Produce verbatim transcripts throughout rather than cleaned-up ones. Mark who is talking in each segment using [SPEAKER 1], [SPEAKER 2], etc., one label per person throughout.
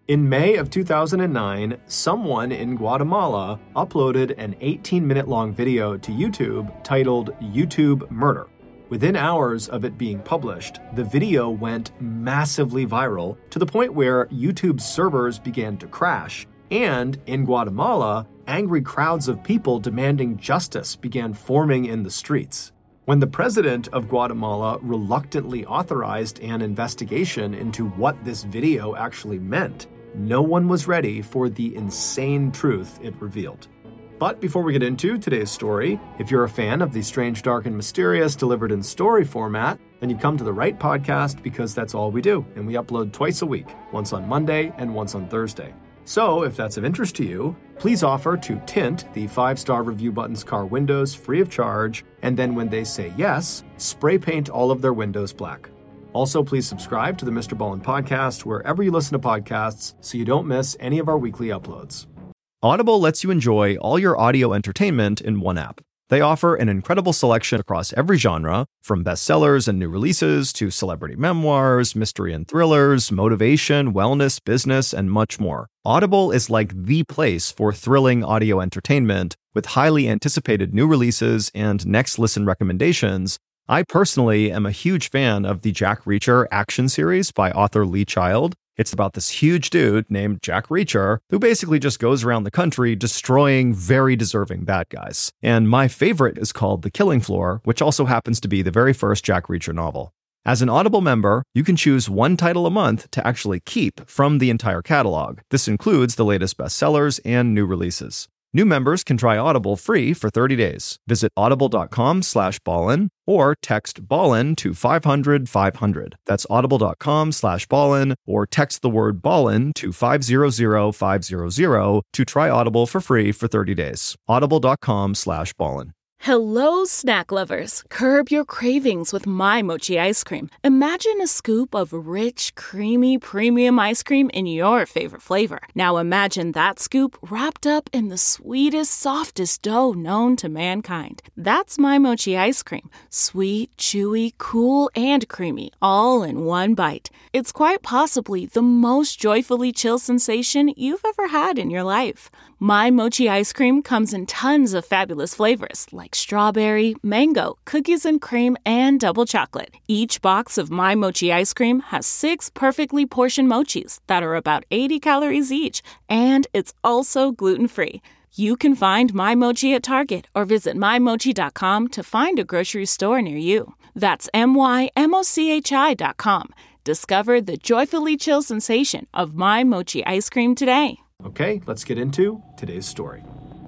[SPEAKER 1] In May of two thousand nine, someone in Guatemala uploaded an eighteen-minute-long video to YouTube titled YouTube Murder. Within hours of it being published, the video went massively viral to the point where YouTube's servers began to crash, and in Guatemala, angry crowds of people demanding justice began forming in the streets. When the president of Guatemala reluctantly authorized an investigation into what this video actually meant, no one was ready for the insane truth it revealed. But before we get into today's story, if you're a fan of the strange, dark, and mysterious delivered in story format, then you come to the right podcast because that's all we do, and we upload twice a week, once on Monday and once on Thursday. So if that's of interest to you, please offer to tint the five-star review button's car windows free of charge, and then when they say yes, spray paint all of their windows black. Also, please subscribe to the Mister Ballin podcast wherever you listen to podcasts so you don't miss any of our weekly uploads.
[SPEAKER 2] Audible lets you enjoy all your audio entertainment in one app. They offer an incredible selection across every genre, from bestsellers and new releases to celebrity memoirs, mystery and thrillers, motivation, wellness, business, and much more. Audible is like the place for thrilling audio entertainment with highly anticipated new releases and next listen recommendations. I personally am a huge fan of the Jack Reacher action series by author Lee Child. It's about this huge dude named Jack Reacher who basically just goes around the country destroying very deserving bad guys. And my favorite is called The Killing Floor, which also happens to be the very first Jack Reacher novel. As an Audible member, you can choose one title a month to actually keep from the entire catalog. This includes the latest bestsellers and new releases. New members can try Audible free for thirty days. Visit audible.com slash ballin or text ballin to five hundred five hundred. That's audible.com slash ballin or text the word ballin to five hundred five hundred to try Audible for free for thirty days. Audible.com slash ballin.
[SPEAKER 3] Hello, snack lovers. Curb your cravings with My Mochi ice cream. Imagine a scoop of rich, creamy, premium ice cream in your favorite flavor. Now imagine that scoop wrapped up in the sweetest, softest dough known to mankind. That's My Mochi ice cream. Sweet, chewy, cool, and creamy, all in one bite. It's quite possibly the most joyfully chill sensation you've ever had in your life. My Mochi ice cream comes in tons of fabulous flavors like strawberry, mango, cookies and cream, and double chocolate. Each box of My Mochi ice cream has six perfectly portioned mochis that are about eighty calories each, and it's also gluten-free. You can find My Mochi at Target or visit my mochi dot com to find a grocery store near you. That's M Y M O C H I dot com. Discover the joyfully chill sensation of My Mochi ice cream today.
[SPEAKER 1] Okay, let's get into today's story.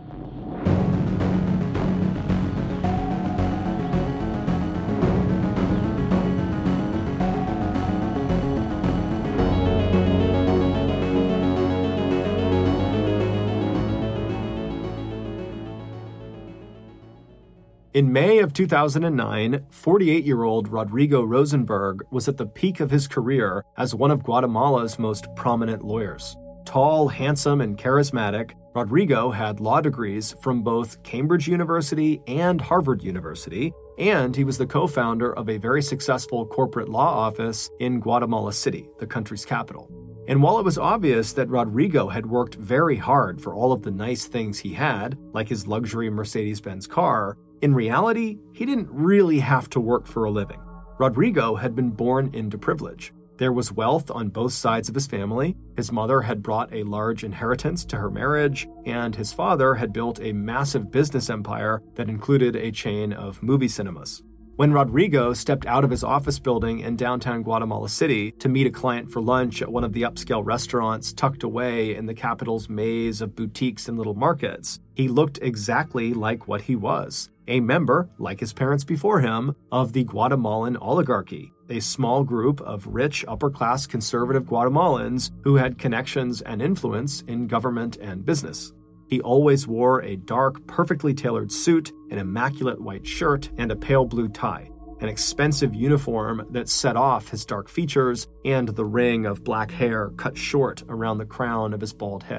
[SPEAKER 1] In May of two thousand nine, forty-eight-year-old Rodrigo Rosenberg was at the peak of his career as one of Guatemala's most prominent lawyers. Tall, handsome, and charismatic, Rodrigo had law degrees from both Cambridge University and Harvard University, and he was the co-founder of a very successful corporate law office in Guatemala City, the country's capital. And while it was obvious that Rodrigo had worked very hard for all of the nice things he had, like his luxury Mercedes-Benz car, in reality, he didn't really have to work for a living. Rodrigo had been born into privilege. There was wealth on both sides of his family. His mother had brought a large inheritance to her marriage, and his father had built a massive business empire that included a chain of movie cinemas. When Rodrigo stepped out of his office building in downtown Guatemala City to meet a client for lunch at one of the upscale restaurants tucked away in the capital's maze of boutiques and little markets, he looked exactly like what he was, a member, like his parents before him, of the Guatemalan oligarchy, a small group of rich, upper-class conservative Guatemalans who had connections and influence in government and business. He always wore a dark, perfectly tailored suit, an immaculate white shirt, and a pale blue tie, an expensive uniform that set off his dark features and the ring of black hair cut short around the crown of his bald head.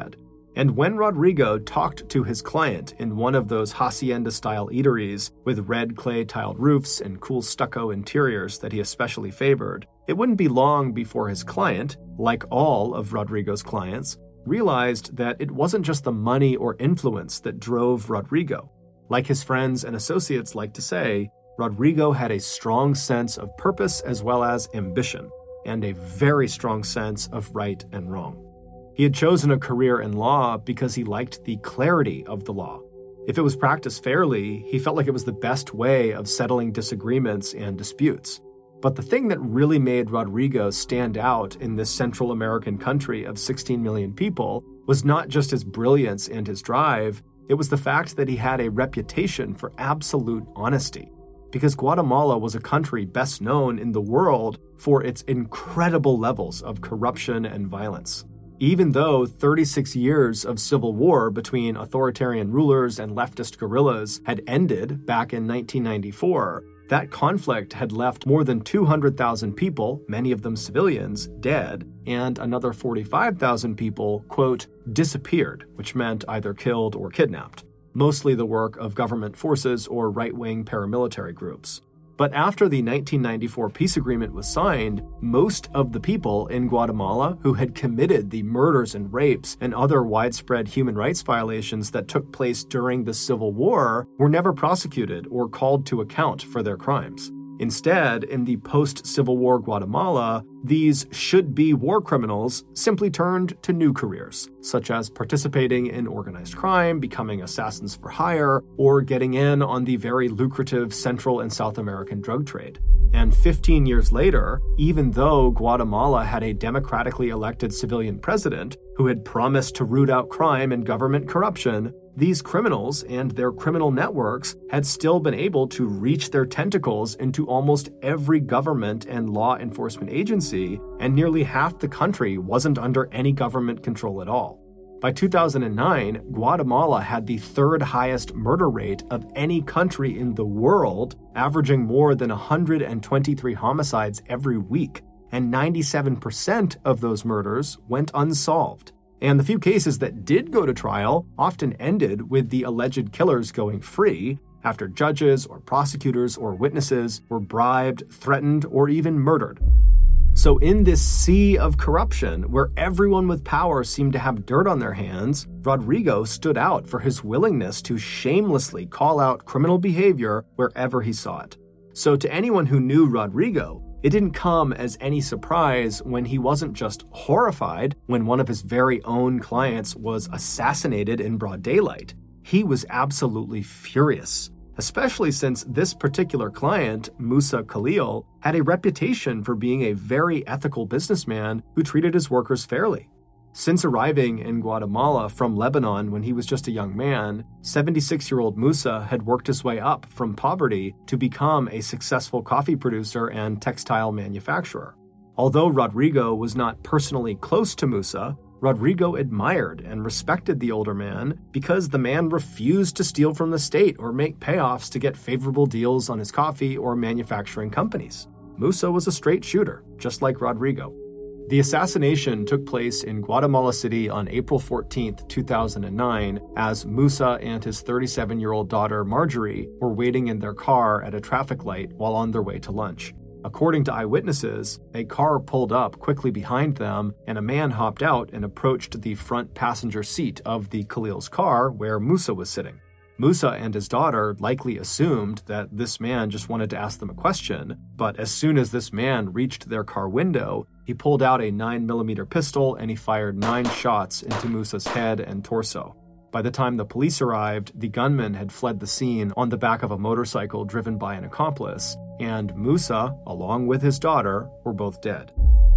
[SPEAKER 1] And when Rodrigo talked to his client in one of those hacienda-style eateries with red clay-tiled roofs and cool stucco interiors that he especially favored, it wouldn't be long before his client, like all of Rodrigo's clients, realized that it wasn't just the money or influence that drove Rodrigo. Like his friends and associates like to say, Rodrigo had a strong sense of purpose as well as ambition, and a very strong sense of right and wrong. He had chosen a career in law because he liked the clarity of the law. If it was practiced fairly, he felt like it was the best way of settling disagreements and disputes. But the thing that really made Rodrigo stand out in this Central American country of sixteen million people was not just his brilliance and his drive, it was the fact that he had a reputation for absolute honesty. Because Guatemala was a country best known in the world for its incredible levels of corruption and violence. Even though thirty-six years of civil war between authoritarian rulers and leftist guerrillas had ended back in nineteen ninety-four, that conflict had left more than two hundred thousand people, many of them civilians, dead, and another forty-five thousand people, quote, disappeared, which meant either killed or kidnapped, mostly the work of government forces or right-wing paramilitary groups. But after the nineteen ninety-four peace agreement was signed, most of the people in Guatemala who had committed the murders and rapes and other widespread human rights violations that took place during the Civil War were never prosecuted or called to account for their crimes. Instead, in the post-Civil War Guatemala, these should-be war criminals simply turned to new careers, such as participating in organized crime, becoming assassins for hire, or getting in on the very lucrative Central and South American drug trade. And fifteen years later, even though Guatemala had a democratically elected civilian president who had promised to root out crime and government corruption, these criminals and their criminal networks had still been able to reach their tentacles into almost every government and law enforcement agency, and nearly half the country wasn't under any government control at all. By two thousand nine, Guatemala had the third highest murder rate of any country in the world, averaging more than one hundred twenty-three homicides every week, and ninety-seven percent of those murders went unsolved. And the few cases that did go to trial often ended with the alleged killers going free after judges or prosecutors or witnesses were bribed, threatened, or even murdered. So in this sea of corruption, where everyone with power seemed to have dirt on their hands, Rodrigo stood out for his willingness to shamelessly call out criminal behavior wherever he saw it. So to anyone who knew Rodrigo, it didn't come as any surprise when he wasn't just horrified when one of his very own clients was assassinated in broad daylight. He was absolutely furious, especially since this particular client, Musa Khalil, had a reputation for being a very ethical businessman who treated his workers fairly. Since arriving in Guatemala from Lebanon when he was just a young man, seventy-six-year-old Musa had worked his way up from poverty to become a successful coffee producer and textile manufacturer. Although Rodrigo was not personally close to Musa, Rodrigo admired and respected the older man because the man refused to steal from the state or make payoffs to get favorable deals on his coffee or manufacturing companies. Musa was a straight shooter, just like Rodrigo. The assassination took place in Guatemala City on April fourteenth, two thousand nine, as Musa and his thirty-seven-year-old daughter Marjorie were waiting in their car at a traffic light while on their way to lunch. According to eyewitnesses, a car pulled up quickly behind them, and a man hopped out and approached the front passenger seat of the Khalil's car where Musa was sitting. Musa and his daughter likely assumed that this man just wanted to ask them a question, but as soon as this man reached their car window, he pulled out a nine millimeter pistol and he fired nine shots into Musa's head and torso. By the time the police arrived, the gunman had fled the scene on the back of a motorcycle driven by an accomplice, and Musa, along with his daughter, were both dead.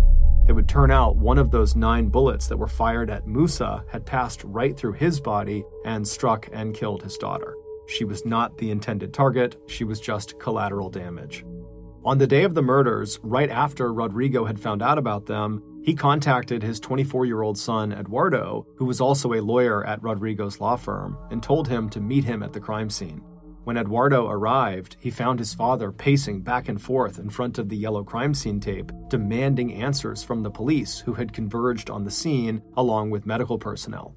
[SPEAKER 1] It would turn out one of those nine bullets that were fired at Musa had passed right through his body and struck and killed his daughter. She was not the intended target, she was just collateral damage. On the day of the murders, right after Rodrigo had found out about them, he contacted his twenty-four-year-old son, Eduardo, who was also a lawyer at Rodrigo's law firm, and told him to meet him at the crime scene. When Eduardo arrived, he found his father pacing back and forth in front of the yellow crime scene tape, demanding answers from the police who had converged on the scene along with medical personnel.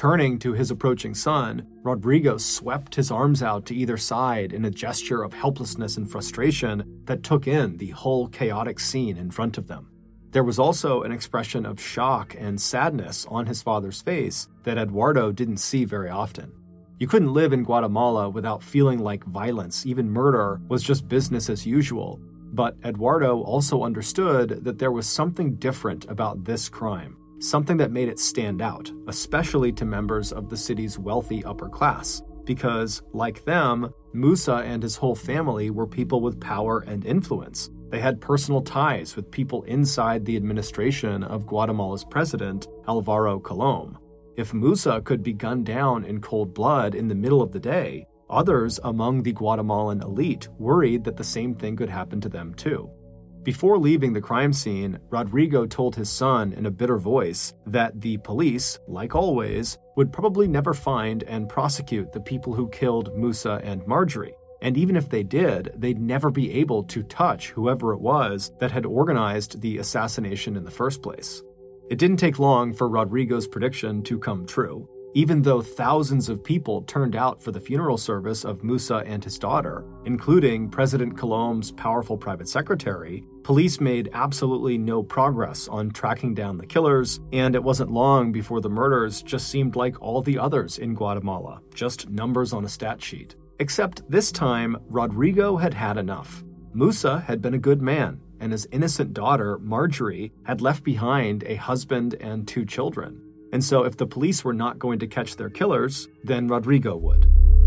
[SPEAKER 1] Turning to his approaching son, Rodrigo swept his arms out to either side in a gesture of helplessness and frustration that took in the whole chaotic scene in front of them. There was also an expression of shock and sadness on his father's face that Eduardo didn't see very often. You couldn't live in Guatemala without feeling like violence, even murder, was just business as usual. But Eduardo also understood that there was something different about this crime, something that made it stand out, especially to members of the city's wealthy upper class, because, like them, Musa and his whole family were people with power and influence. They had personal ties with people inside the administration of Guatemala's president, Alvaro Colom. If Musa could be gunned down in cold blood in the middle of the day, others among the Guatemalan elite worried that the same thing could happen to them too. Before leaving the crime scene, Rodrigo told his son in a bitter voice that the police, like always, would probably never find and prosecute the people who killed Musa and Marjorie. And even if they did, they'd never be able to touch whoever it was that had organized the assassination in the first place. It didn't take long for Rodrigo's prediction to come true. Even though thousands of people turned out for the funeral service of Musa and his daughter, including President Colom's powerful private secretary, police made absolutely no progress on tracking down the killers, and it wasn't long before the murders just seemed like all the others in Guatemala, just numbers on a stat sheet. Except this time, Rodrigo had had enough. Musa had been a good man, and his innocent daughter, Marjorie, had left behind a husband and two children. And so if the police were not going to catch their killers, then Rodrigo would.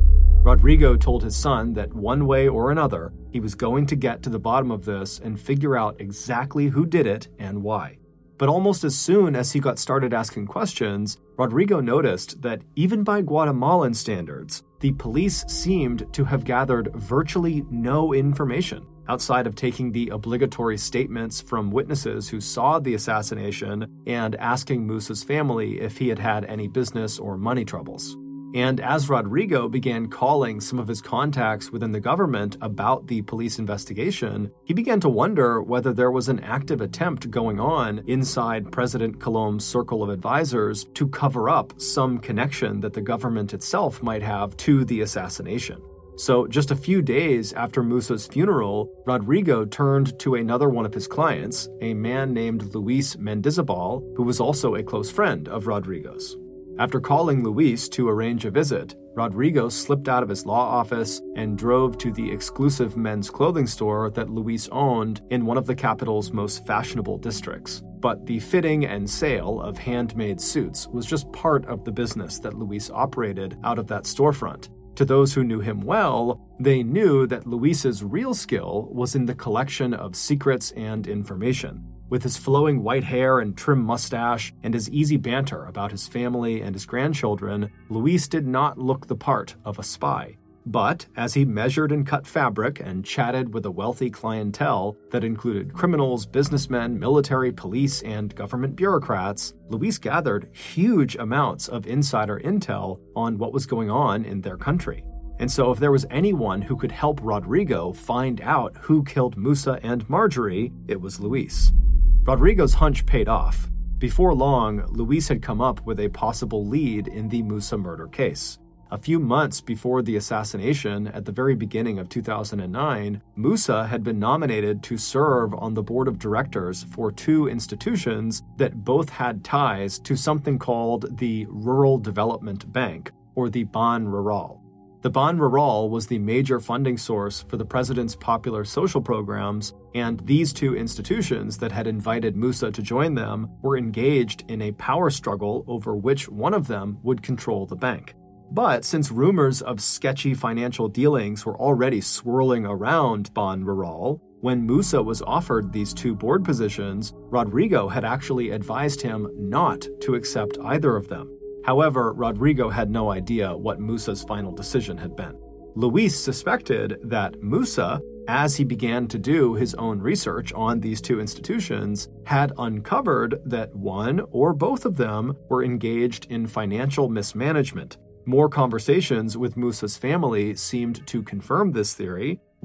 [SPEAKER 1] Rodrigo told his son that one way or another, he was going to get to the bottom of this and figure out exactly who did it and why. But almost as soon as he got started asking questions, Rodrigo noticed that even by Guatemalan standards, the police seemed to have gathered virtually no information outside of taking the obligatory statements from witnesses who saw the assassination and asking Musa's family if he had had any business or money troubles. And as Rodrigo began calling some of his contacts within the government about the police investigation, he began to wonder whether there was an active attempt going on inside President Colom's circle of advisors to cover up some connection that the government itself might have to the assassination. So just a few days after Musa's funeral, Rodrigo turned to another one of his clients, a man named Luis Mendizabal, who was also a close friend of Rodrigo's. After calling Luis to arrange a visit, Rodrigo slipped out of his law office and drove to the exclusive men's clothing store that Luis owned in one of the capital's most fashionable districts. But the fitting and sale of handmade suits was just part of the business that Luis operated out of that storefront. To those who knew him well, they knew that Luis's real skill was in the collection of secrets and information. With his flowing white hair and trim mustache and his easy banter about his family and his grandchildren, Luis did not look the part of a spy. But as he measured and cut fabric and chatted with a wealthy clientele that included criminals, businessmen, military, police, and government bureaucrats, Luis gathered huge amounts of insider intel on what was going on in their country. And so if there was anyone who could help Rodrigo find out who killed Musa and Marjorie, it was Luis. Rodrigo's hunch paid off. Before long, Luis had come up with a possible lead in the Musa murder case. A few months before the assassination, at the very beginning of two thousand nine, Musa had been nominated to serve on the board of directors for two institutions that both had ties to something called the Rural Development Bank, or the Ban Rural. The Ban Rural was the major funding source for the president's popular social programs, and these two institutions that had invited Musa to join them were engaged in a power struggle over which one of them would control the bank. But since rumors of sketchy financial dealings were already swirling around Ban Rural, when Musa was offered these two board positions, Rodrigo had actually advised him not to accept either of them. However, Rodrigo had no idea what Musa's final decision had been. Luis suspected that Musa, as he began to do his own research on these two institutions, had uncovered that one or both of them were engaged in financial mismanagement. More conversations with Musa's family seemed to confirm this theory.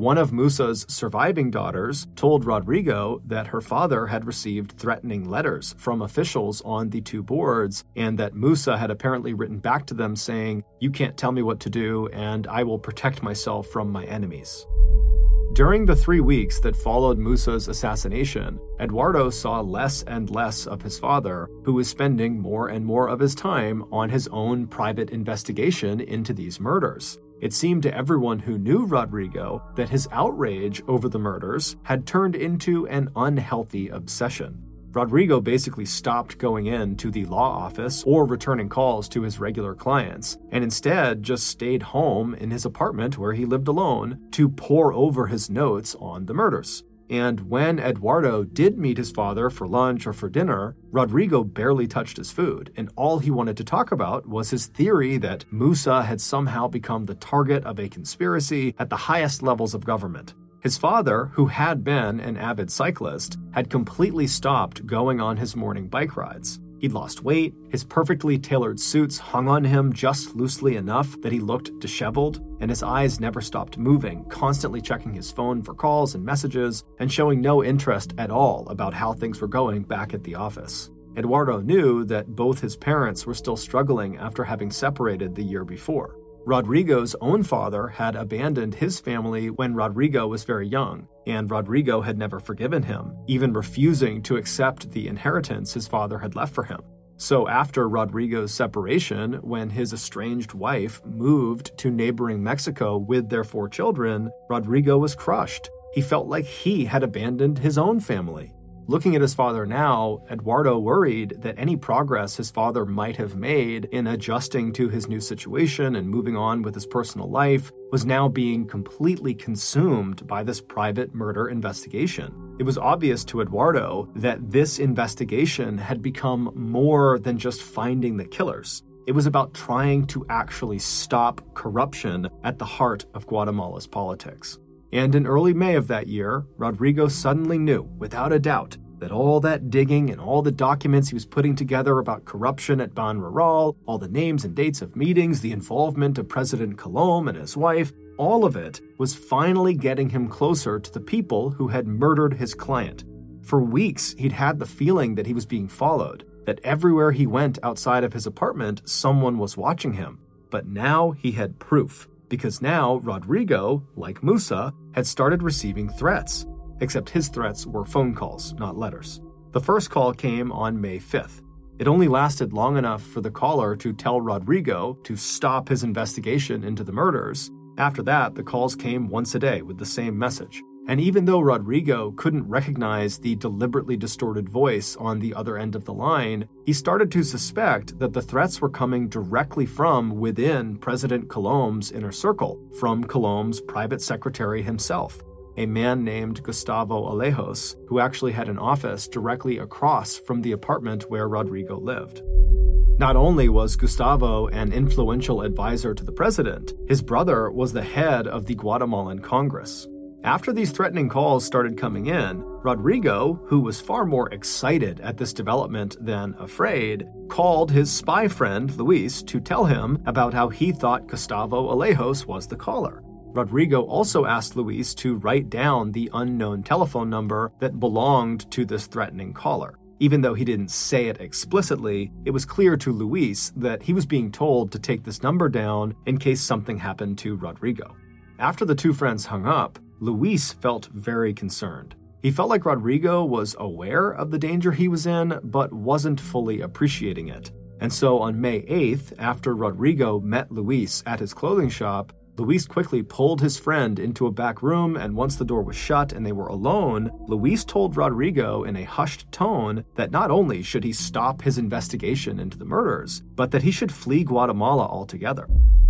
[SPEAKER 1] One of Musa's surviving daughters told Rodrigo that her father had received threatening letters from officials on the two boards, and that Musa had apparently written back to them saying, "You can't tell me what to do, and I will protect myself from my enemies." During the three weeks that followed Musa's assassination, Eduardo saw less and less of his father, who was spending more and more of his time on his own private investigation into these murders. It seemed to everyone who knew Rodrigo that his outrage over the murders had turned into an unhealthy obsession. Rodrigo basically stopped going in to the law office or returning calls to his regular clients, and instead just stayed home in his apartment where he lived alone to pore over his notes on the murders. And when Eduardo did meet his father for lunch or for dinner, Rodrigo barely touched his food, and all he wanted to talk about was his theory that Musa had somehow become the target of a conspiracy at the highest levels of government. His father, who had been an avid cyclist, had completely stopped going on his morning bike rides. He'd lost weight, his perfectly tailored suits hung on him just loosely enough that he looked disheveled, and his eyes never stopped moving, constantly checking his phone for calls and messages, and showing no interest at all about how things were going back at the office. Eduardo knew that both his parents were still struggling after having separated the year before. Rodrigo's own father had abandoned his family when Rodrigo was very young, and Rodrigo had never forgiven him, even refusing to accept the inheritance his father had left for him. So after Rodrigo's separation, when his estranged wife moved to neighboring Mexico with their four children, Rodrigo was crushed. He felt like he had abandoned his own family. Looking at his father now, Eduardo worried that any progress his father might have made in adjusting to his new situation and moving on with his personal life was now being completely consumed by this private murder investigation. It was obvious to Eduardo that this investigation had become more than just finding the killers. It was about trying to actually stop corruption at the heart of Guatemala's politics. And in early May of that year, Rodrigo suddenly knew, without a doubt, that all that digging and all the documents he was putting together about corruption at Ban Rural, all the names and dates of meetings, the involvement of President Colom and his wife, all of it was finally getting him closer to the people who had murdered his client. For weeks, he'd had the feeling that he was being followed, that everywhere he went outside of his apartment, someone was watching him. But now he had proof. Because now Rodrigo, like Musa, had started receiving threats. Except his threats were phone calls, not letters. The first call came on May fifth. It only lasted long enough for the caller to tell Rodrigo to stop his investigation into the murders. After that, the calls came once a day with the same message. And even though Rodrigo couldn't recognize the deliberately distorted voice on the other end of the line, he started to suspect that the threats were coming directly from within President Colom's inner circle, from Colom's private secretary himself, a man named Gustavo Alejos, who actually had an office directly across from the apartment where Rodrigo lived. Not only was Gustavo an influential advisor to the president, his brother was the head of the Guatemalan Congress. After these threatening calls started coming in, Rodrigo, who was far more excited at this development than afraid, called his spy friend Luis to tell him about how he thought Gustavo Alejos was the caller. Rodrigo also asked Luis to write down the unknown telephone number that belonged to this threatening caller. Even though he didn't say it explicitly, it was clear to Luis that he was being told to take this number down in case something happened to Rodrigo. After the two friends hung up, Luis felt very concerned. He felt like Rodrigo was aware of the danger he was in, but wasn't fully appreciating it. And so on May eighth, after Rodrigo met Luis at his clothing shop, Luis quickly pulled his friend into a back room, and once the door was shut and they were alone, Luis told Rodrigo in a hushed tone that not only should he stop his investigation into the murders, but that he should flee Guatemala altogether.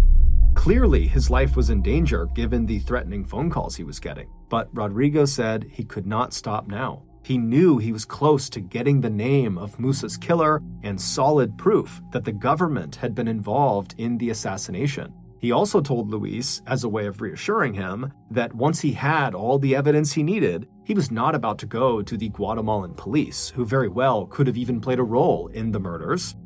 [SPEAKER 1] Clearly, his life was in danger given the threatening phone calls he was getting, but Rodrigo said he could not stop now. He knew he was close to getting the name of Musa's killer and solid proof that the government had been involved in the assassination. He also told Luis, as a way of reassuring him, that once he had all the evidence he needed, he was not about to go to the Guatemalan police, who very well could have even played a role in the murders.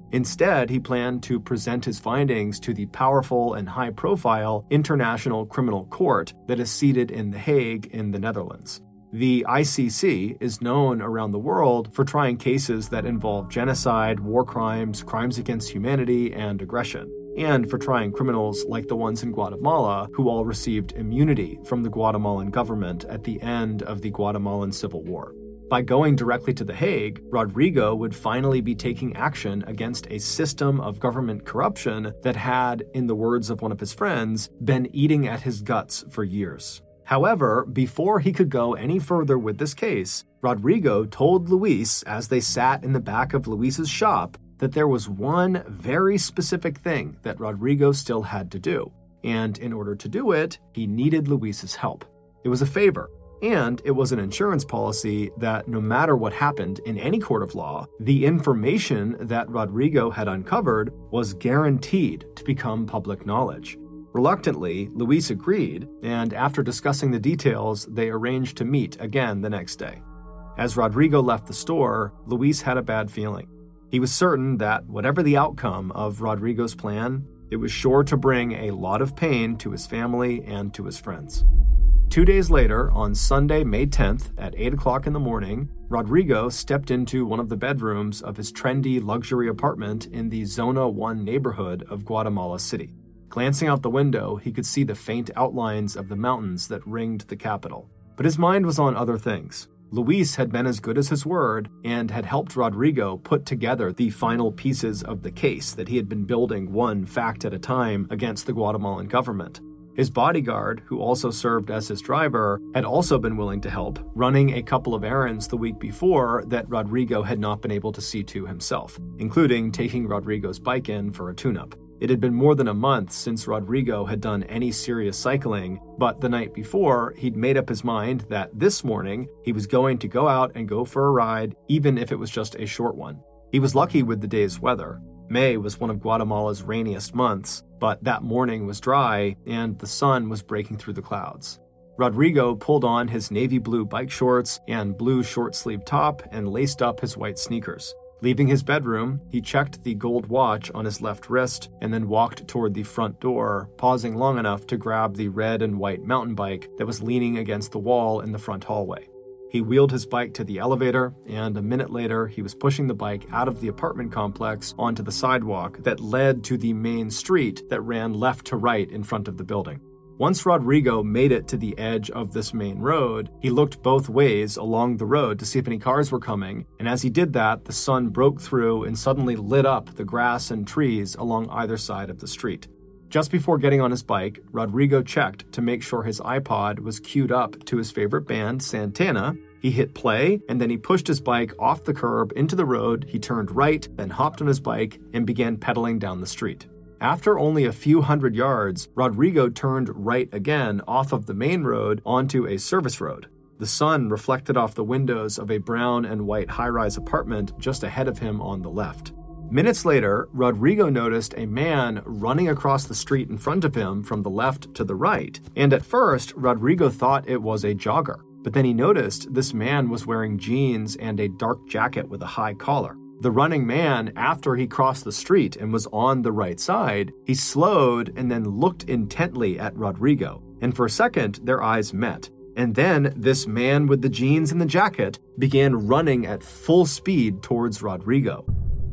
[SPEAKER 1] Instead, he planned to present his findings to the powerful and high-profile International Criminal Court that is seated in The Hague in the Netherlands. The I C C is known around the world for trying cases that involve genocide, war crimes, crimes against humanity, and aggression, and for trying criminals like the ones in Guatemala who all received immunity from the Guatemalan government at the end of the Guatemalan Civil War. By going directly to The Hague, Rodrigo would finally be taking action against a system of government corruption that had, in the words of one of his friends, been eating at his guts for years. However, before he could go any further with this case, Rodrigo told Luis, as they sat in the back of Luis's shop, that there was one very specific thing that Rodrigo still had to do, and in order to do it, he needed Luis's help. It was a favor. And it was an insurance policy that no matter what happened in any court of law, the information that Rodrigo had uncovered was guaranteed to become public knowledge. Reluctantly, Luis agreed, and after discussing the details, they arranged to meet again the next day. As Rodrigo left the store, Luis had a bad feeling. He was certain that whatever the outcome of Rodrigo's plan, it was sure to bring a lot of pain to his family and to his friends. Two days later, on Sunday, May tenth, at eight o'clock in the morning, Rodrigo stepped into one of the bedrooms of his trendy luxury apartment in the Zona one neighborhood of Guatemala City. Glancing out the window, he could see the faint outlines of the mountains that ringed the capital. But his mind was on other things. Luis had been as good as his word and had helped Rodrigo put together the final pieces of the case that he had been building one fact at a time against the Guatemalan government. His bodyguard, who also served as his driver, had also been willing to help, running a couple of errands the week before that Rodrigo had not been able to see to himself, including taking Rodrigo's bike in for a tune-up. It had been more than a month since Rodrigo had done any serious cycling, but the night before, he'd made up his mind that this morning he was going to go out and go for a ride, even if it was just a short one. He was lucky with the day's weather. May was one of Guatemala's rainiest months, but that morning was dry and the sun was breaking through the clouds. Rodrigo pulled on his navy blue bike shorts and blue short-sleeved top and laced up his white sneakers. Leaving his bedroom, he checked the gold watch on his left wrist and then walked toward the front door, pausing long enough to grab the red and white mountain bike that was leaning against the wall in the front hallway. He wheeled his bike to the elevator, and a minute later, he was pushing the bike out of the apartment complex onto the sidewalk that led to the main street that ran left to right in front of the building. Once Rodrigo made it to the edge of this main road, he looked both ways along the road to see if any cars were coming, and as he did that, the sun broke through and suddenly lit up the grass and trees along either side of the street. Just before getting on his bike, Rodrigo checked to make sure his iPod was queued up to his favorite band, Santana. He hit play, and then he pushed his bike off the curb into the road, he turned right, then hopped on his bike, and began pedaling down the street. After only a few hundred yards, Rodrigo turned right again off of the main road onto a service road. The sun reflected off the windows of a brown and white high-rise apartment just ahead of him on the left. Minutes later, Rodrigo noticed a man running across the street in front of him from the left to the right, and at first, Rodrigo thought it was a jogger. But then he noticed this man was wearing jeans and a dark jacket with a high collar. The running man, after he crossed the street and was on the right side, he slowed and then looked intently at Rodrigo, and for a second, their eyes met. And then this man with the jeans and the jacket began running at full speed towards Rodrigo.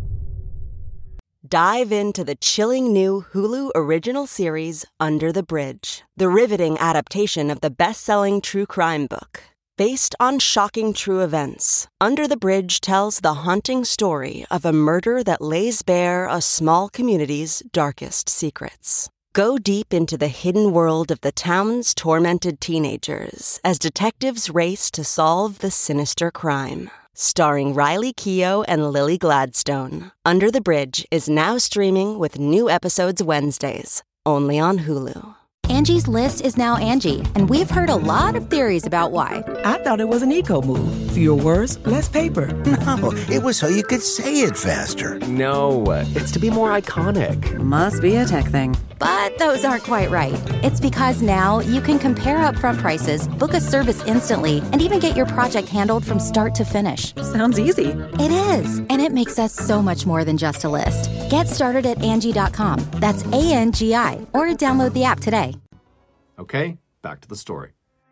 [SPEAKER 4] Dive into the chilling new Hulu original series, Under the Bridge, the riveting adaptation of the best-selling true crime book. Based on shocking true events, Under the Bridge tells the haunting story of a murder that lays bare a small community's darkest secrets. Go deep into the hidden world of the town's tormented teenagers as detectives race to solve the sinister crime. Starring Riley Keough and Lily Gladstone, Under the Bridge is now streaming with new episodes Wednesdays, only on Hulu.
[SPEAKER 5] Angie's List is now Angie, and we've heard a lot of theories about why.
[SPEAKER 6] I thought it was an eco move. Fewer words, less paper.
[SPEAKER 7] No, it was so you could say it faster.
[SPEAKER 8] No, it's to be more iconic.
[SPEAKER 6] Must be a tech thing.
[SPEAKER 5] But those aren't quite right. It's because now you can compare upfront prices, book a service instantly, and even get your project handled from start to finish.
[SPEAKER 6] Sounds easy.
[SPEAKER 5] It is, and it makes us so much more than just a list. Get started at Angie dot com. That's A N G I, or download the app today.
[SPEAKER 1] Okay, back to the story.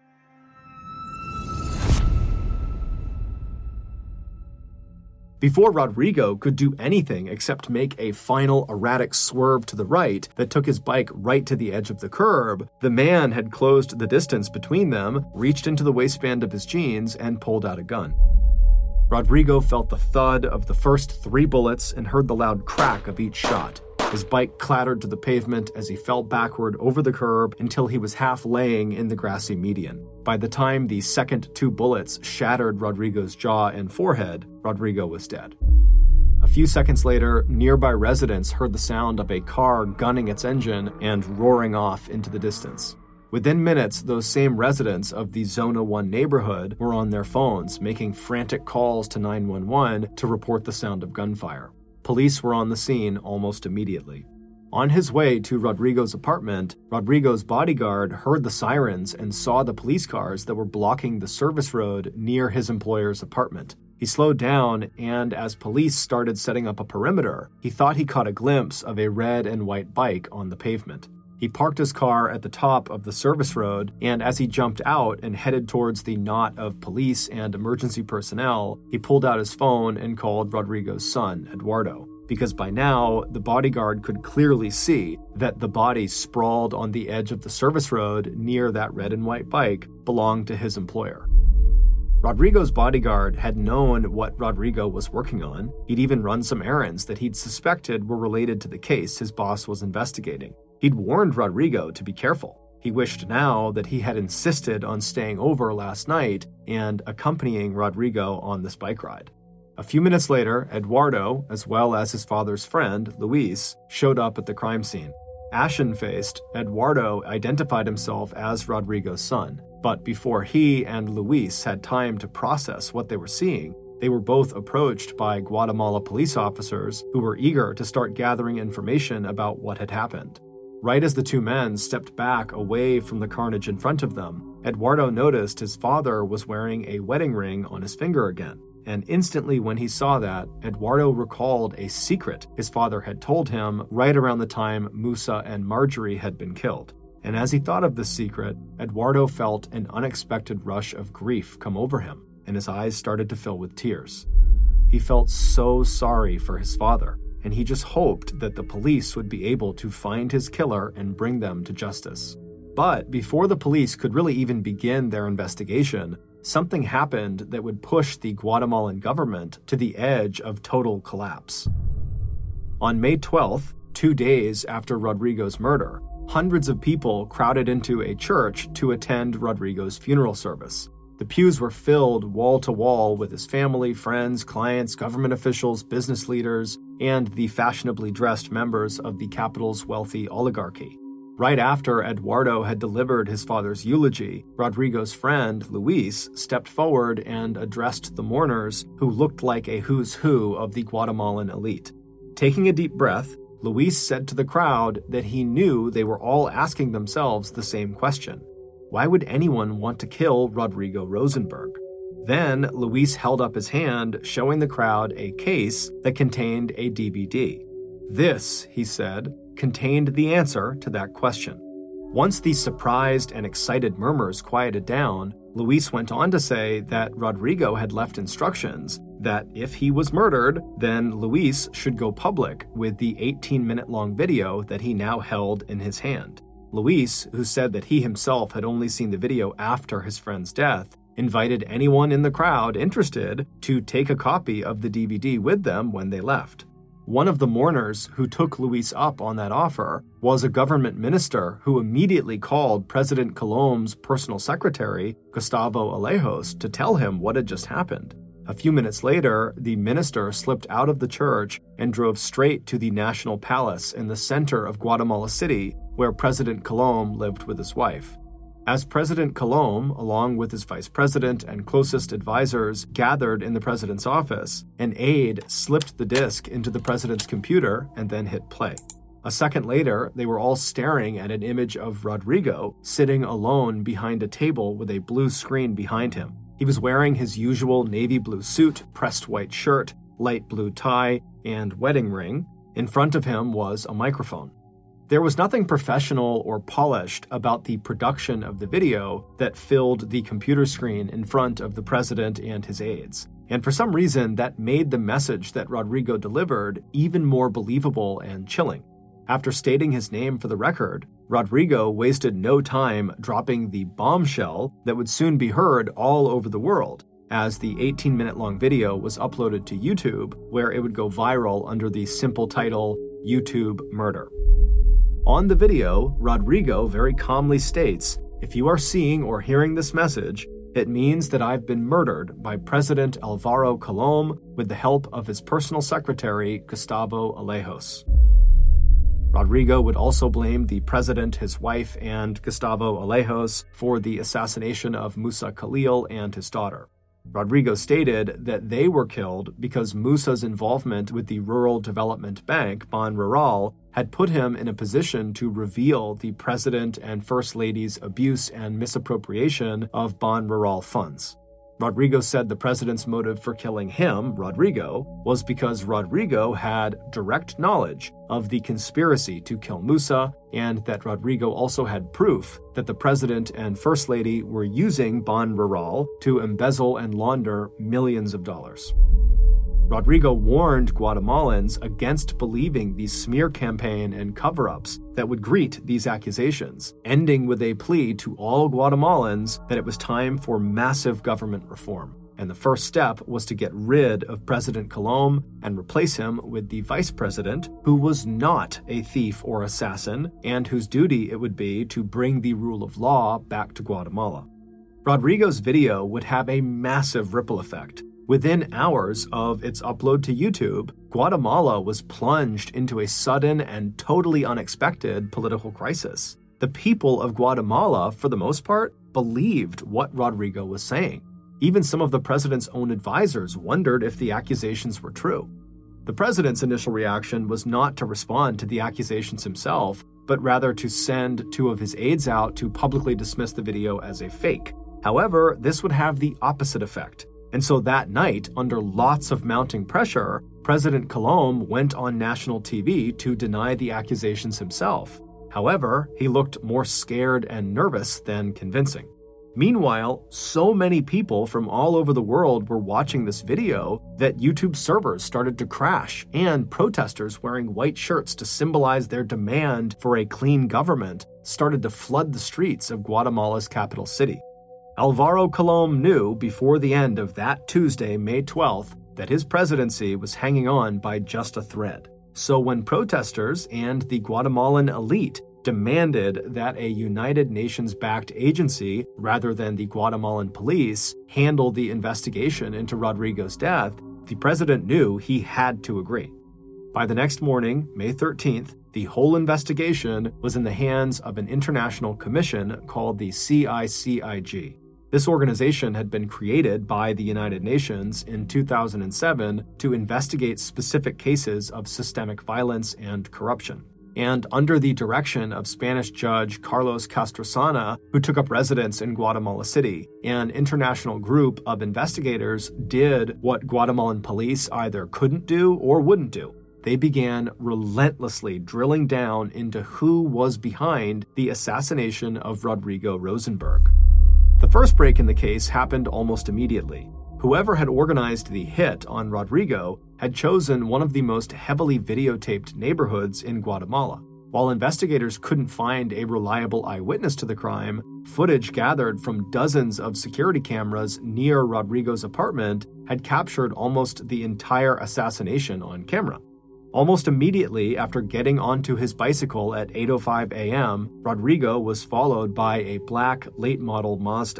[SPEAKER 1] Before Rodrigo could do anything except make a final erratic swerve to the right that took his bike right to the edge of the curb, the man had closed the distance between them, reached into the waistband of his jeans, and pulled out a gun. Rodrigo felt the thud of the first three bullets and heard the loud crack of each shot. His bike clattered to the pavement as he fell backward over the curb until he was half laying in the grassy median. By the time the second two bullets shattered Rodrigo's jaw and forehead, Rodrigo was dead. A few seconds later, nearby residents heard the sound of a car gunning its engine and roaring off into the distance. Within minutes, those same residents of the Zona one neighborhood were on their phones, making frantic calls to nine one one to report the sound of gunfire. Police were on the scene almost immediately. On his way to Rodrigo's apartment, Rodrigo's bodyguard heard the sirens and saw the police cars that were blocking the service road near his employer's apartment. He slowed down, and as police started setting up a perimeter, he thought he caught a glimpse of a red and white bike on the pavement. He parked his car at the top of the service road, and as he jumped out and headed towards the knot of police and emergency personnel, he pulled out his phone and called Rodrigo's son, Eduardo, because by now, the bodyguard could clearly see that the body sprawled on the edge of the service road near that red and white bike belonged to his employer. Rodrigo's bodyguard had known what Rodrigo was working on. He'd even run some errands that he'd suspected were related to the case his boss was investigating. He'd warned Rodrigo to be careful. He wished now that he had insisted on staying over last night and accompanying Rodrigo on this bike ride. A few minutes later, Eduardo, as well as his father's friend, Luis, showed up at the crime scene. Ashen-faced, Eduardo identified himself as Rodrigo's son, but before he and Luis had time to process what they were seeing, they were both approached by Guatemala police officers who were eager to start gathering information about what had happened. Right as the two men stepped back away from the carnage in front of them, Eduardo noticed his father was wearing a wedding ring on his finger again. And instantly when he saw that, Eduardo recalled a secret his father had told him right around the time Musa and Marjorie had been killed. And as he thought of this secret, Eduardo felt an unexpected rush of grief come over him, and his eyes started to fill with tears. He felt so sorry for his father, and he just hoped that the police would be able to find his killer and bring them to justice. But before the police could really even begin their investigation, something happened that would push the Guatemalan government to the edge of total collapse. On May twelfth, two days after Rodrigo's murder, hundreds of people crowded into a church to attend Rodrigo's funeral service. The pews were filled wall to wall with his family, friends, clients, government officials, business leaders, and the fashionably dressed members of the capital's wealthy oligarchy. Right after Eduardo had delivered his father's eulogy, Rodrigo's friend, Luis, stepped forward and addressed the mourners, who looked like a who's who of the Guatemalan elite. Taking a deep breath, Luis said to the crowd that he knew they were all asking themselves the same question. Why would anyone want to kill Rodrigo Rosenberg? Then Luis held up his hand, showing the crowd a case that contained a D V D. This, he said, contained the answer to that question. Once the surprised and excited murmurs quieted down, Luis went on to say that Rodrigo had left instructions that if he was murdered, then Luis should go public with the eighteen-minute-long video that he now held in his hand. Luis, who said that he himself had only seen the video after his friend's death, invited anyone in the crowd interested to take a copy of the D V D with them when they left. One of the mourners who took Luis up on that offer was a government minister who immediately called President Colom's personal secretary, Gustavo Alejos, to tell him what had just happened. A few minutes later, the minister slipped out of the church and drove straight to the National Palace in the center of Guatemala City, where President Colom lived with his wife. As President Colom, along with his vice president and closest advisors, gathered in the president's office, an aide slipped the disc into the president's computer and then hit play. A second later, they were all staring at an image of Rodrigo sitting alone behind a table with a blue screen behind him. He was wearing his usual navy blue suit, pressed white shirt, light blue tie, and wedding ring. In front of him was a microphone. There was nothing professional or polished about the production of the video that filled the computer screen in front of the president and his aides. And for some reason, that made the message that Rodrigo delivered even more believable and chilling. After stating his name for the record, Rodrigo wasted no time dropping the bombshell that would soon be heard all over the world, as the eighteen-minute-long video was uploaded to YouTube, where it would go viral under the simple title, YouTube Murder. On the video, Rodrigo very calmly states, "If you are seeing or hearing this message, it means that I've been murdered by President Alvaro Colom with the help of his personal secretary, Gustavo Alejos." Rodrigo would also blame the president, his wife, and Gustavo Alejos for the assassination of Musa Khalil and his daughter. Rodrigo stated that they were killed because Musa's involvement with the Rural Development Bank, Ban Rural, had put him in a position to reveal the president and first lady's abuse and misappropriation of Ban Rural funds. Rodrigo said the president's motive for killing him, Rodrigo, was because Rodrigo had direct knowledge of the conspiracy to kill Musa, and that Rodrigo also had proof that the president and first lady were using Ban Rural to embezzle and launder millions of dollars. Rodrigo warned Guatemalans against believing the smear campaign and cover-ups that would greet these accusations, ending with a plea to all Guatemalans that it was time for massive government reform. And the first step was to get rid of President Colom and replace him with the vice president, who was not a thief or assassin, and whose duty it would be to bring the rule of law back to Guatemala. Rodrigo's video would have a massive ripple effect. Within hours of its upload to YouTube, Guatemala was plunged into a sudden and totally unexpected political crisis. The people of Guatemala, for the most part, believed what Rodrigo was saying. Even some of the president's own advisors wondered if the accusations were true. The president's initial reaction was not to respond to the accusations himself, but rather to send two of his aides out to publicly dismiss the video as a fake. However, this would have the opposite effect. And so that night, under lots of mounting pressure, President Colom went on national T V to deny the accusations himself. However, he looked more scared and nervous than convincing. Meanwhile, so many people from all over the world were watching this video that YouTube servers started to crash, and protesters wearing white shirts to symbolize their demand for a clean government started to flood the streets of Guatemala's capital city. Alvaro Colom knew before the end of that Tuesday, May twelfth, that his presidency was hanging on by just a thread. So when protesters and the Guatemalan elite demanded that a United Nations-backed agency, rather than the Guatemalan police, handle the investigation into Rodrigo's death, the president knew he had to agree. By the next morning, May thirteenth, the whole investigation was in the hands of an international commission called the C I C I G. This organization had been created by the United Nations in two thousand seven to investigate specific cases of systemic violence and corruption. And under the direction of Spanish Judge Carlos Castrosana, who took up residence in Guatemala City, an international group of investigators did what Guatemalan police either couldn't do or wouldn't do. They began relentlessly drilling down into who was behind the assassination of Rodrigo Rosenberg. The first break in the case happened almost immediately. Whoever had organized the hit on Rodrigo had chosen one of the most heavily videotaped neighborhoods in Guatemala. While investigators couldn't find a reliable eyewitness to the crime, footage gathered from dozens of security cameras near Rodrigo's apartment had captured almost the entire assassination on camera. Almost immediately after getting onto his bicycle at eight oh five a.m., Rodrigo was followed by a black late-model Mazda.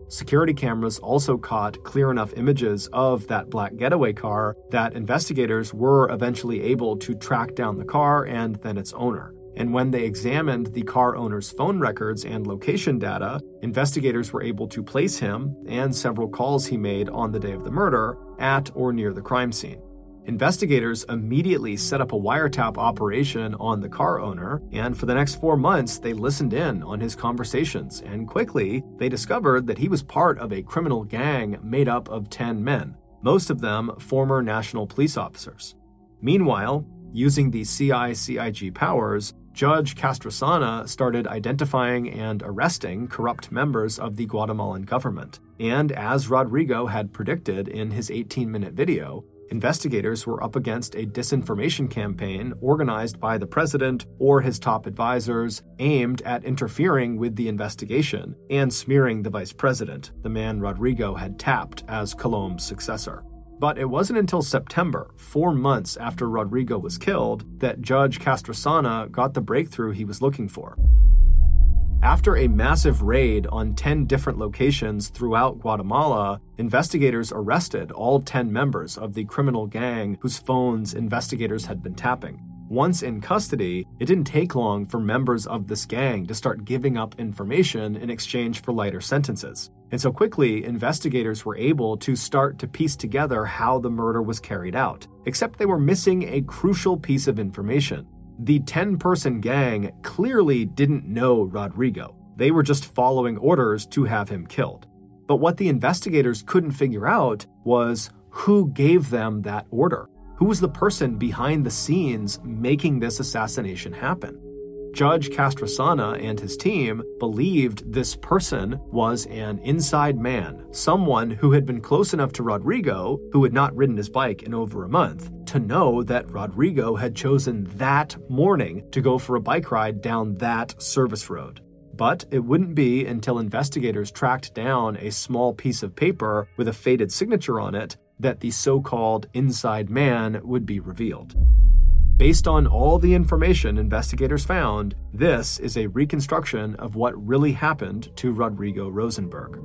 [SPEAKER 1] Security cameras also caught clear enough images of that black getaway car that investigators were eventually able to track down the car and then its owner. And when they examined the car owner's phone records and location data, investigators were able to place him and several calls he made on the day of the murder at or near the crime scene. Investigators immediately set up a wiretap operation on the car owner, and for the next four months, they listened in on his conversations, and quickly, they discovered that he was part of a criminal gang made up of ten men, most of them former national police officers. Meanwhile, using the C I C I G powers, Judge Castrosana started identifying and arresting corrupt members of the Guatemalan government. And as Rodrigo had predicted in his eighteen-minute video, investigators were up against a disinformation campaign organized by the president or his top advisors aimed at interfering with the investigation and smearing the vice president, the man Rodrigo had tapped as Colom's successor. But it wasn't until September, four months after Rodrigo was killed, that Judge Castrosana got the breakthrough he was looking for. After a massive raid on ten different locations throughout Guatemala, investigators arrested all ten members of the criminal gang whose phones investigators had been tapping. Once in custody, it didn't take long for members of this gang to start giving up information in exchange for lighter sentences. And so quickly, investigators were able to start to piece together how the murder was carried out, except they were missing a crucial piece of information. The ten-person gang clearly didn't know Rodrigo. They were just following orders to have him killed. But what the investigators couldn't figure out was who gave them that order. Who was the person behind the scenes making this assassination happen? Judge Castrosana and his team believed this person was an inside man, someone who had been close enough to Rodrigo, who had not ridden his bike in over a month, to know that Rodrigo had chosen that morning to go for a bike ride down that service road. But it wouldn't be until investigators tracked down a small piece of paper with a faded signature on it that the so-called inside man would be revealed. Based on all the information investigators found, this is a reconstruction of what really happened to Rodrigo Rosenberg.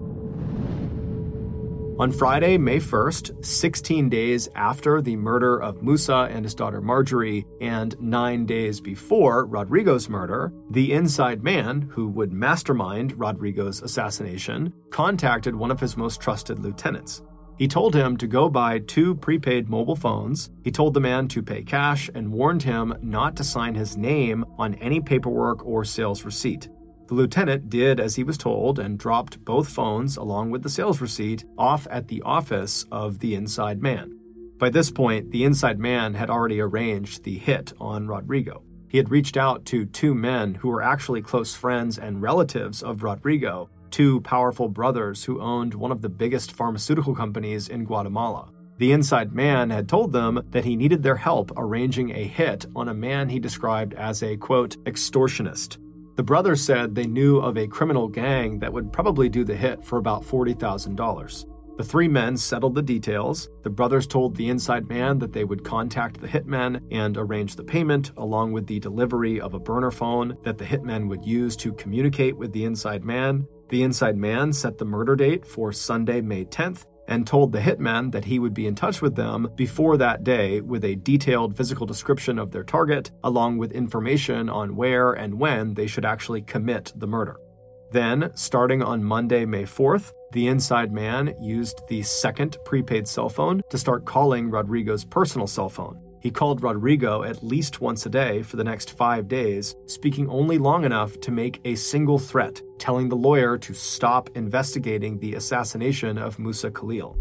[SPEAKER 1] On Friday, May first, sixteen days after the murder of Musa and his daughter Marjorie, and nine days before Rodrigo's murder, the inside man, who would mastermind Rodrigo's assassination, contacted one of his most trusted lieutenants. He told him to go buy two prepaid mobile phones, he told the man to pay cash, and warned him not to sign his name on any paperwork or sales receipt. The lieutenant did as he was told and dropped both phones along with the sales receipt off at the office of the inside man. By this point, the inside man had already arranged the hit on Rodrigo. He had reached out to two men who were actually close friends and relatives of Rodrigo, two powerful brothers who owned one of the biggest pharmaceutical companies in Guatemala. The inside man had told them that he needed their help arranging a hit on a man he described as a, quote, extortionist. The brothers said they knew of a criminal gang that would probably do the hit for about forty thousand dollars. The three men settled the details. The brothers told the inside man that they would contact the hitmen and arrange the payment, along with the delivery of a burner phone that the hitmen would use to communicate with the inside man. The inside man set the murder date for Sunday, May tenth, and told the hitman that he would be in touch with them before that day with a detailed physical description of their target, along with information on where and when they should actually commit the murder. Then, starting on Monday, May fourth, the inside man used the second prepaid cell phone to start calling Rodrigo's personal cell phone. He called Rodrigo at least once a day for the next five days, speaking only long enough to make a single threat, telling the lawyer to stop investigating the assassination of Musa Khalil.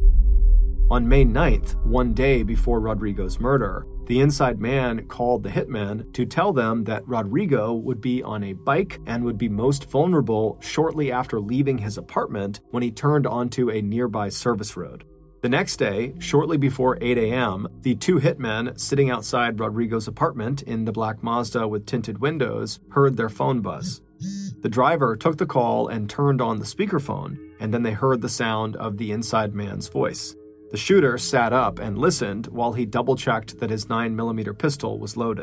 [SPEAKER 1] On May ninth, one day before Rodrigo's murder, the inside man called the hitmen to tell them that Rodrigo would be on a bike and would be most vulnerable shortly after leaving his apartment when he turned onto a nearby service road. The next day, shortly before eight a.m., the two hitmen sitting outside Rodrigo's apartment in the black Mazda with tinted windows heard their phone buzz. The driver took the call and turned on the speakerphone, and then they heard the sound of the inside man's voice. The shooter sat up and listened while he double-checked that his nine millimeter pistol was loaded.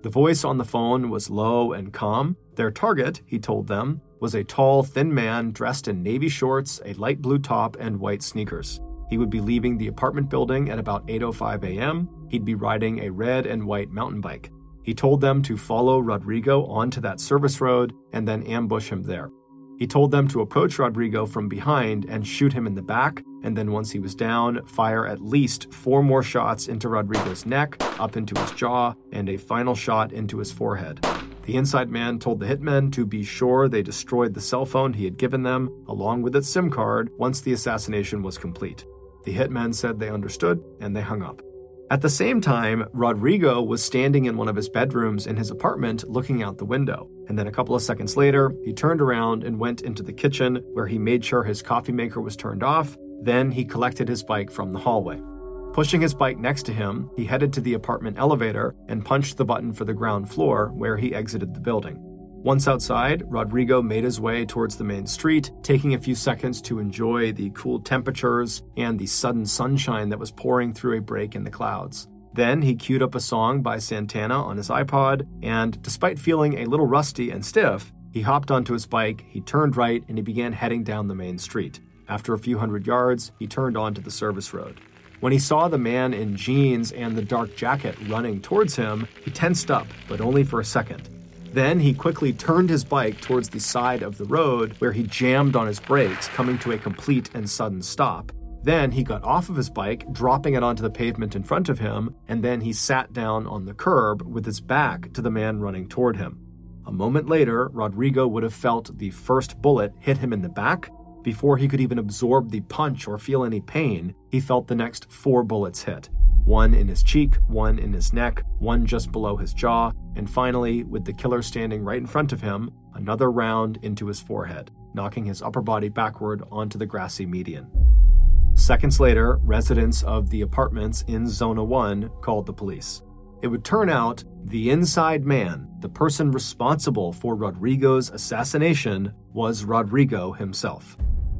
[SPEAKER 1] The voice on the phone was low and calm. Their target, he told them, was a tall, thin man dressed in navy shorts, a light blue top, and white sneakers. He would be leaving the apartment building at about eight oh five a.m. He'd be riding a red and white mountain bike. He told them to follow Rodrigo onto that service road and then ambush him there. He told them to approach Rodrigo from behind and shoot him in the back, and then once he was down, fire at least four more shots into Rodrigo's neck, up into his jaw, and a final shot into his forehead. The inside man told the hitmen to be sure they destroyed the cell phone he had given them, along with its SIM card, once the assassination was complete. The hitmen said they understood, and they hung up. At the same time, Rodrigo was standing in one of his bedrooms in his apartment looking out the window. And then a couple of seconds later, he turned around and went into the kitchen where he made sure his coffee maker was turned off. Then he collected his bike from the hallway. Pushing his bike next to him, he headed to the apartment elevator and punched the button for the ground floor where he exited the building. Once outside, Rodrigo made his way towards the main street, taking a few seconds to enjoy the cool temperatures and the sudden sunshine that was pouring through a break in the clouds. Then he queued up a song by Santana on his iPod, and despite feeling a little rusty and stiff, he hopped onto his bike, he turned right, and he began heading down the main street. After a few hundred yards, he turned onto the service road. When he saw the man in jeans and the dark jacket running towards him, he tensed up, but only for a second. Then he quickly turned his bike towards the side of the road where he jammed on his brakes, coming to a complete and sudden stop. Then he got off of his bike, dropping it onto the pavement in front of him, and then he sat down on the curb with his back to the man running toward him. A moment later, Rodrigo would have felt the first bullet hit him in the back. Before he could even absorb the punch or feel any pain, he felt the next four bullets hit. One in his cheek, one in his neck, one just below his jaw, and finally, with the killer standing right in front of him, another round into his forehead, knocking his upper body backward onto the grassy median. Seconds later, residents of the apartments in Zona one called the police. It would turn out the inside man, the person responsible for Rodrigo's assassination, was Rodrigo himself.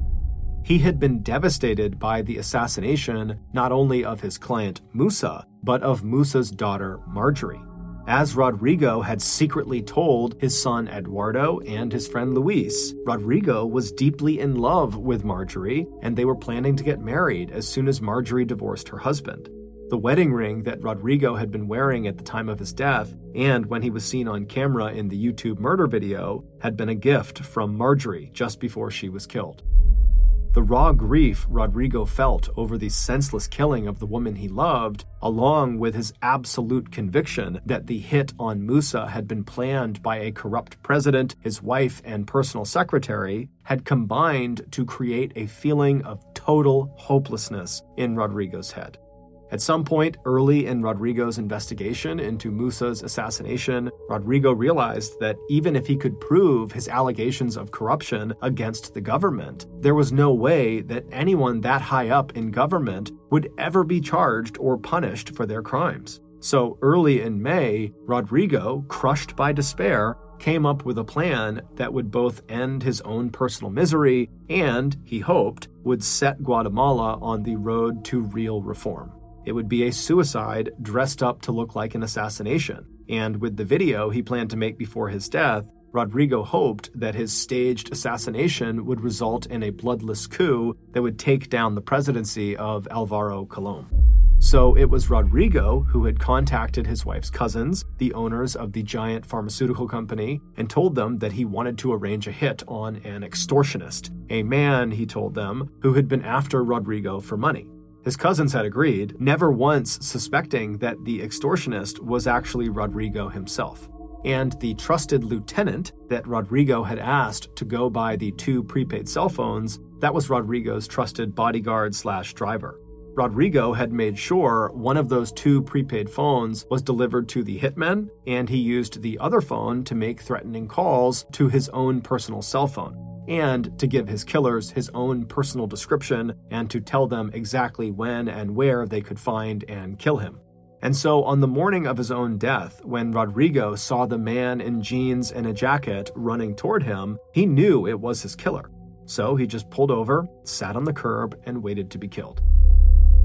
[SPEAKER 1] He had been devastated by the assassination not only of his client Musa, but of Musa's daughter Marjorie. As Rodrigo had secretly told his son Eduardo and his friend Luis, Rodrigo was deeply in love with Marjorie, and they were planning to get married as soon as Marjorie divorced her husband. The wedding ring that Rodrigo had been wearing at the time of his death, and when he was seen on camera in the YouTube murder video, had been a gift from Marjorie just before she was killed. The raw grief Rodrigo felt over the senseless killing of the woman he loved, along with his absolute conviction that the hit on Musa had been planned by a corrupt president, his wife, and personal secretary, had combined to create a feeling of total hopelessness in Rodrigo's head. At some point early in Rodrigo's investigation into Musa's assassination, Rodrigo realized that even if he could prove his allegations of corruption against the government, there was no way that anyone that high up in government would ever be charged or punished for their crimes. So early in May, Rodrigo, crushed by despair, came up with a plan that would both end his own personal misery and, he hoped, would set Guatemala on the road to real reform. It would be a suicide dressed up to look like an assassination, and with the video he planned to make before his death, Rodrigo hoped that his staged assassination would result in a bloodless coup that would take down the presidency of Alvaro Colom. So it was Rodrigo who had contacted his wife's cousins, the owners of the giant pharmaceutical company, and told them that he wanted to arrange a hit on an extortionist, a man, he told them, who had been after Rodrigo for money. His cousins had agreed, never once suspecting that the extortionist was actually Rodrigo himself. And the trusted lieutenant that Rodrigo had asked to go buy the two prepaid cell phones, that was Rodrigo's trusted bodyguard slash driver. Rodrigo had made sure one of those two prepaid phones was delivered to the hitmen, and he used the other phone to make threatening calls to his own personal cell phone, and to give his killers his own personal description and to tell them exactly when and where they could find and kill him. And so on the morning of his own death, when Rodrigo saw the man in jeans and a jacket running toward him, he knew it was his killer. So he just pulled over, sat on the curb, and waited to be killed. As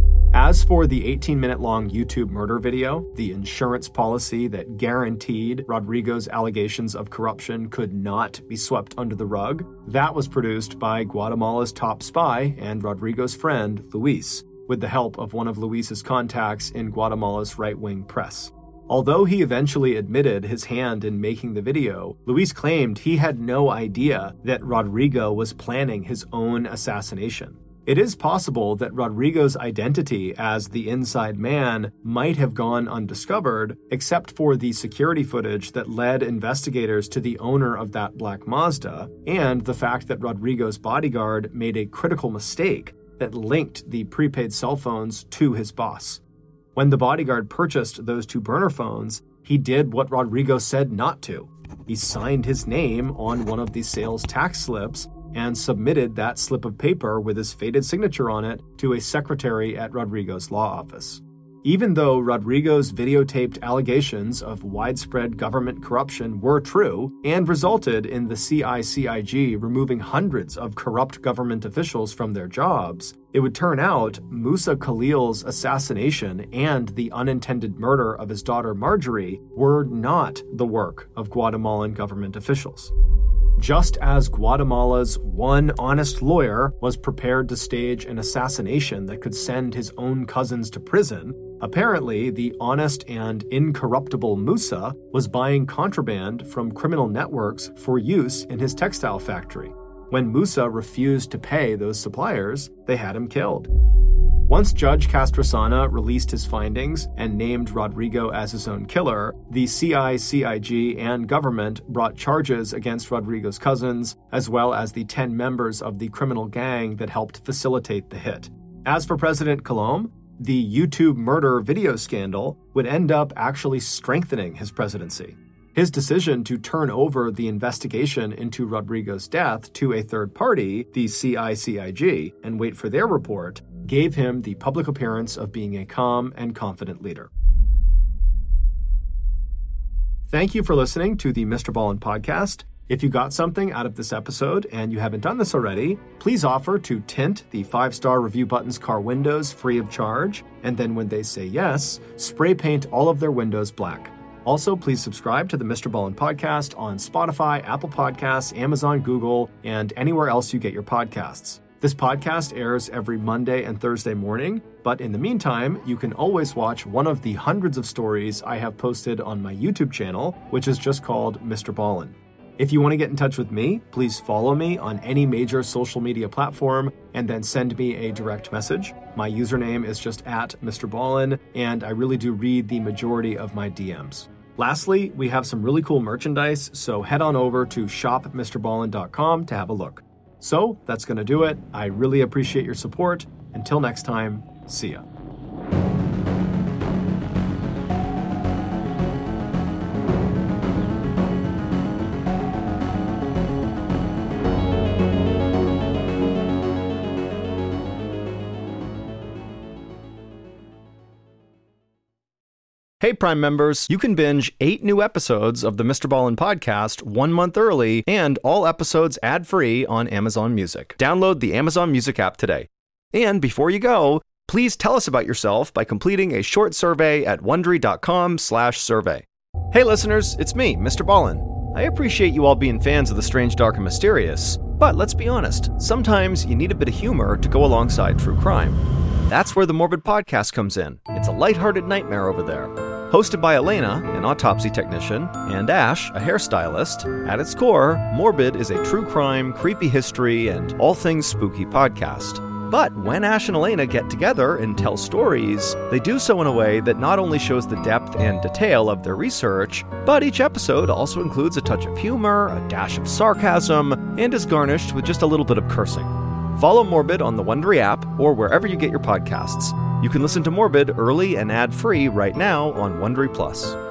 [SPEAKER 1] As for the eighteen-minute-long YouTube murder video, the insurance policy that guaranteed Rodrigo's allegations of corruption could not be swept under the rug, that was produced by Guatemala's top spy and Rodrigo's friend, Luis, with the help of one of Luis's contacts in Guatemala's right-wing press. Although he eventually admitted his hand in making the video, Luis claimed he had no idea that Rodrigo was planning his own assassination. It is possible that Rodrigo's identity as the inside man might have gone undiscovered, except for the security footage that led investigators to the owner of that black Mazda, and the fact that Rodrigo's bodyguard made a critical mistake that linked the prepaid cell phones to his boss. When the bodyguard purchased those two burner phones, he did what Rodrigo said not to. He signed his name on one of the sales tax slips and submitted that slip of paper with his faded signature on it to a secretary at Rodrigo's law office. Even though Rodrigo's videotaped allegations of widespread government corruption were true and resulted in the C I C I G removing hundreds of corrupt government officials from their jobs, it would turn out Musa Khalil's assassination and the unintended murder of his daughter Marjorie were not the work of Guatemalan government officials. Just as Guatemala's one honest lawyer was prepared to stage an assassination that could send his own cousins to prison, apparently the honest and incorruptible Musa was buying contraband from criminal networks for use in his textile factory. When Musa refused to pay those suppliers, they had him killed. Once Judge Castrosana released his findings and named Rodrigo as his own killer, the C I C I G and government brought charges against Rodrigo's cousins, as well as the ten members of the criminal gang that helped facilitate the hit. As for President Colom, the YouTube murder video scandal would end up actually strengthening his presidency. His decision to turn over the investigation into Rodrigo's death to a third party, the C I C I G, and wait for their report, gave him the public appearance of being a calm and confident leader. Thank you for listening to the Mister Ballin podcast. If you got something out of this episode and you haven't done this already, please offer to tint the five-star review button's car windows free of charge, and then when they say yes, spray paint all of their windows black. Also, please subscribe to the Mister Ballin podcast on Spotify, Apple Podcasts, Amazon, Google, and anywhere else you get your podcasts. This podcast airs every Monday and Thursday morning, but in the meantime, you can always watch one of the hundreds of stories I have posted on my YouTube channel, which is just called Mister Ballin. If you want to get in touch with me, please follow me on any major social media platform and then send me a direct message. My username is just at Mister Ballin, and I really do read the majority of my D Ms. Lastly, we have some really cool merchandise, so head on over to shop mister ballin dot com to have a look. So, that's going to do it. I really appreciate your support. Until next time, see ya.
[SPEAKER 2] Hey, Prime members, you can binge eight new episodes of the Mister Ballin podcast one month early and all episodes ad-free on Amazon Music. Download the Amazon Music app today. And before you go, please tell us about yourself by completing a short survey at wondery dot com slash survey. Hey, listeners, it's me, Mister Ballin. I appreciate you all being fans of the strange, dark, and mysterious, but let's be honest, sometimes you need a bit of humor to go alongside true crime. That's where the Morbid Podcast comes in. It's a lighthearted nightmare over there. Hosted by Elena, an autopsy technician, and Ash, a hairstylist, at its core, Morbid is a true crime, creepy history, and all things spooky podcast. But when Ash and Elena get together and tell stories, they do so in a way that not only shows the depth and detail of their research, but each episode also includes a touch of humor, a dash of sarcasm, and is garnished with just a little bit of cursing. Follow Morbid on the Wondery app or wherever you get your podcasts. You can listen to Morbid early and ad-free right now on Wondery Plus.